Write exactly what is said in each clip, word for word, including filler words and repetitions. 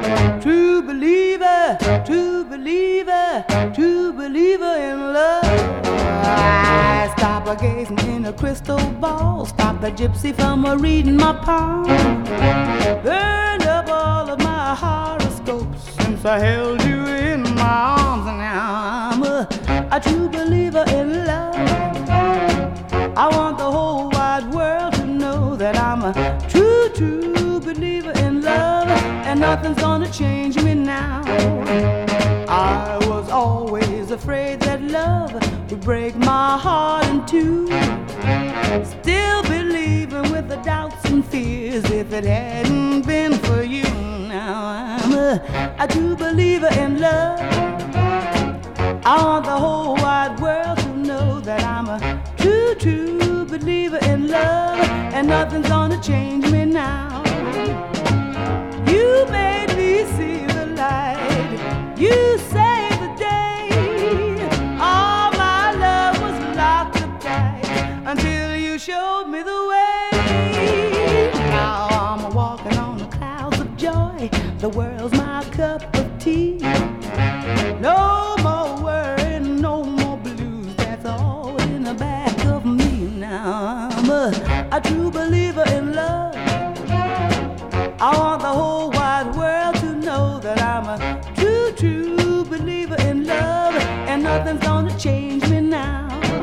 true believer, true believer, true believer in love. I stop a gazing in a crystal ball, stop the gypsy from a reading my palm, burned up all of my horoscopes since I held you in my arms. And now I'm a, a true believer in love. I want the whole wide world to know that I'm a true, true believer in love, and nothing's gonna change me now. I was always afraid that love would break my heart in two, still believing with the doubts and fears if it hadn't been for you. Now I'm a, a true believer in love. I want the whole wide world to know that I'm a true, true believer in love, and nothing's gonna change me now. You made me see the light, you saved the day. All my love was locked up tight until you showed me the way. Now I'm walking on the clouds of joy, the world's my cup of tea. No more worrying, no more blues, that's all in the back of me. Now I'm a, a true believer in love. I want the whole wide world to know that I'm a true, true believer in love, and nothing's gonna change me now.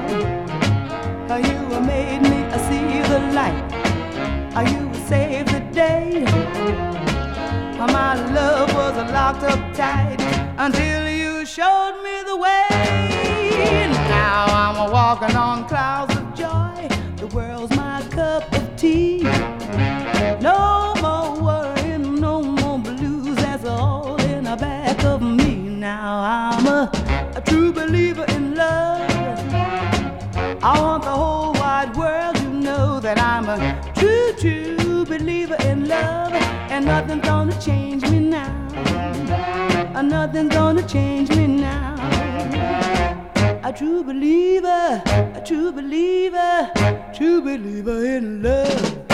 You made me see the light, you saved the day. My love was locked up tight until you showed me the way. Now I'm walking on clouds of joy, the world's my cup of tea. No more worrying, no more blues, that's all in the back of me. Now I'm a, a true believer in love. I want the whole wide world to know that I'm a true, true believer in love, and nothing's gonna change me now. Nothing's gonna change me now. A true believer, a true believer, true believer in love.